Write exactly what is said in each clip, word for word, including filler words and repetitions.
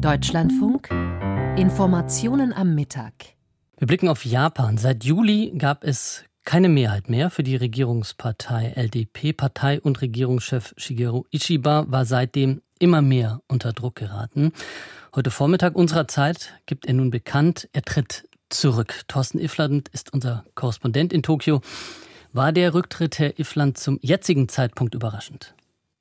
Deutschlandfunk Informationen am Mittag. Wir blicken auf Japan. Seit Juli gab es keine Mehrheit mehr für die Regierungspartei L D P. Partei- und Regierungschef Shigeru Ishiba war seitdem immer mehr unter Druck geraten. Heute Vormittag unserer Zeit gibt er nun bekannt, er tritt zurück. Thorsten Iffland ist unser Korrespondent in Tokio. War der Rücktritt, Herr Iffland, zum jetzigen Zeitpunkt überraschend?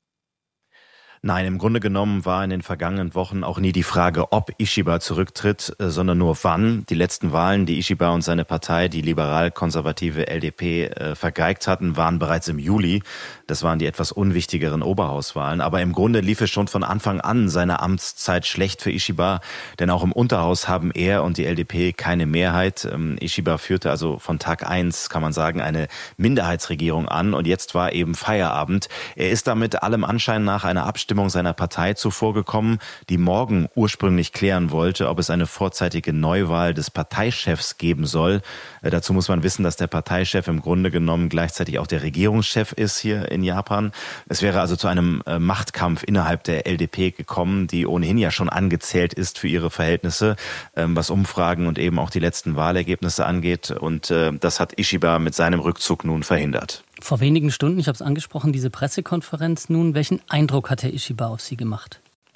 Nein, im Grunde genommen war in den vergangenen Wochen auch nie die Frage, ob Ishiba zurücktritt, sondern nur wann. Die letzten Wahlen, die Ishiba und seine Partei, die liberal-konservative L D P, äh, vergeigt hatten, waren bereits im Juli. Das waren die etwas unwichtigeren Oberhauswahlen. Aber im Grunde lief es schon von Anfang an seine Amtszeit schlecht für Ishiba, denn auch im Unterhaus haben er und die L D P keine Mehrheit. Ähm, Ishiba führte also von Tag eins, kann man sagen, eine Minderheitsregierung an und jetzt war eben Feierabend. Er ist damit allem Anschein nach einer Abstimmung seiner Partei zuvorgekommen, die morgen ursprünglich klären wollte, ob es eine vorzeitige Neuwahl des Parteichefs geben soll. Äh, dazu muss man wissen, dass der Parteichef im Grunde genommen gleichzeitig auch der Regierungschef ist hier in Japan. Es wäre also zu einem äh, Machtkampf innerhalb der L D P gekommen, die ohnehin ja schon angezählt ist für ihre Verhältnisse, ähm, was Umfragen und eben auch die letzten Wahlergebnisse angeht. Und äh, das hat Ishiba mit seinem Rückzug nun verhindert. Vor wenigen Stunden, ich habe es angesprochen, diese Pressekonferenz nun. Welchen Eindruck hat Herr Ishiba auf Sie gemacht?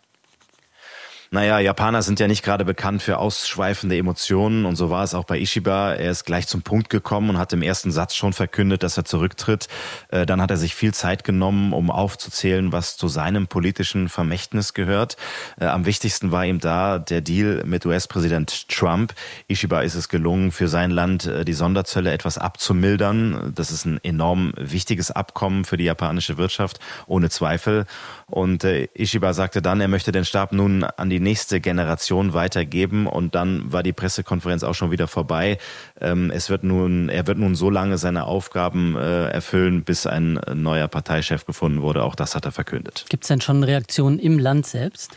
Naja, Japaner sind ja nicht gerade bekannt für ausschweifende Emotionen und so war es auch bei Ishiba. Er ist gleich zum Punkt gekommen und hat im ersten Satz schon verkündet, dass er zurücktritt. Äh, dann hat er sich viel Zeit genommen, um aufzuzählen, was zu seinem politischen Vermächtnis gehört. Äh, am wichtigsten war ihm da der Deal mit U S-Präsident Trump. Ishiba ist es gelungen, für sein Land äh, die Sonderzölle etwas abzumildern. Das ist ein enorm wichtiges Abkommen für die japanische Wirtschaft, ohne Zweifel. Und äh, Ishiba sagte dann, er möchte den Stab nun an die nächste Generation weitergeben und dann war die Pressekonferenz auch schon wieder vorbei. Ähm, es wird nun, er wird nun so lange seine Aufgaben äh, erfüllen, bis ein neuer Parteichef gefunden wurde. Auch das hat er verkündet. Gibt es denn schon Reaktionen im Land selbst?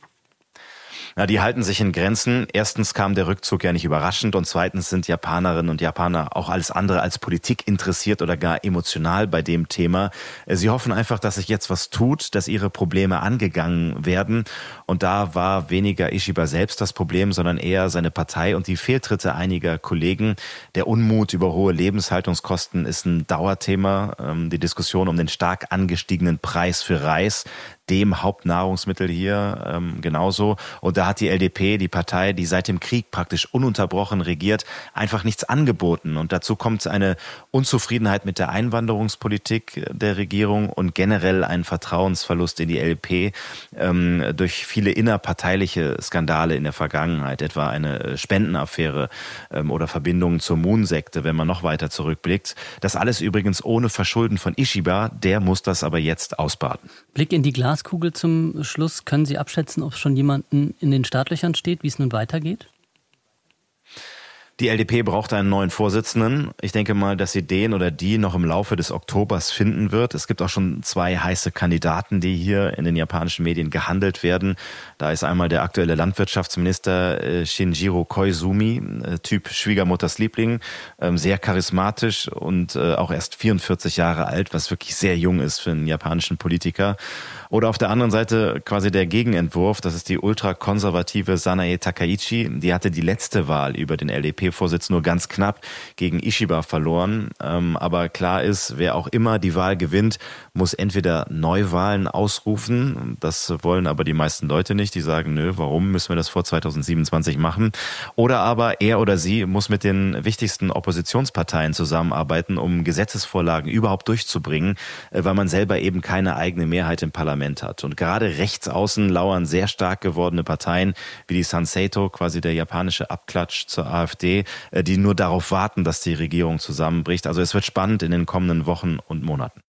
Na, die halten sich in Grenzen. Erstens kam der Rückzug ja nicht überraschend und zweitens sind Japanerinnen und Japaner auch alles andere als Politik interessiert oder gar emotional bei dem Thema. Sie hoffen einfach, dass sich jetzt was tut, dass ihre Probleme angegangen werden. Und da war weniger Ishiba selbst das Problem, sondern eher seine Partei und die Fehltritte einiger Kollegen. Der Unmut über hohe Lebenshaltungskosten ist ein Dauerthema. Die Diskussion um den stark angestiegenen Preis für Reis, dem Hauptnahrungsmittel hier, ähm, genauso. Und da hat die L D P, die Partei, die seit dem Krieg praktisch ununterbrochen regiert, einfach nichts angeboten. Und dazu kommt eine Unzufriedenheit mit der Einwanderungspolitik der Regierung und generell ein Vertrauensverlust in die L D P ähm, durch viele innerparteiliche Skandale in der Vergangenheit, etwa eine Spendenaffäre ähm, oder Verbindungen zur Moon-Sekte, wenn man noch weiter zurückblickt. Das alles übrigens ohne Verschulden von Ishiba, der muss das aber jetzt ausbaden. Blick in die Glaskugel zum Schluss. Können Sie abschätzen, ob es schon jemanden in den Startlöchern steht, wie es nun weitergeht? Die L D P braucht einen neuen Vorsitzenden. Ich denke mal, dass sie den oder die noch im Laufe des Oktobers finden wird. Es gibt auch schon zwei heiße Kandidaten, die hier in den japanischen Medien gehandelt werden. Da ist einmal der aktuelle Landwirtschaftsminister Shinjiro Koizumi, Typ Schwiegermutters Liebling, sehr charismatisch und auch erst vierundvierzig Jahre alt, was wirklich sehr jung ist für einen japanischen Politiker. Oder auf der anderen Seite quasi der Gegenentwurf, das ist die ultrakonservative Sanae Takaichi. Die hatte die letzte Wahl über den L D P-Vorsitz nur ganz knapp gegen Ishiba verloren. Aber klar ist, wer auch immer die Wahl gewinnt, muss entweder Neuwahlen ausrufen. Das wollen aber die meisten Leute nicht. Die sagen, nö, warum müssen wir das vor zweitausendsiebenundzwanzig machen? Oder aber er oder sie muss mit den wichtigsten Oppositionsparteien zusammenarbeiten, um Gesetzesvorlagen überhaupt durchzubringen, weil man selber eben keine eigene Mehrheit im Parlament hat. Und gerade rechts außen lauern sehr stark gewordene Parteien wie die Sanseito, quasi der japanische Abklatsch zur AfD, die nur darauf warten, dass die Regierung zusammenbricht. Also es wird spannend in den kommenden Wochen und Monaten.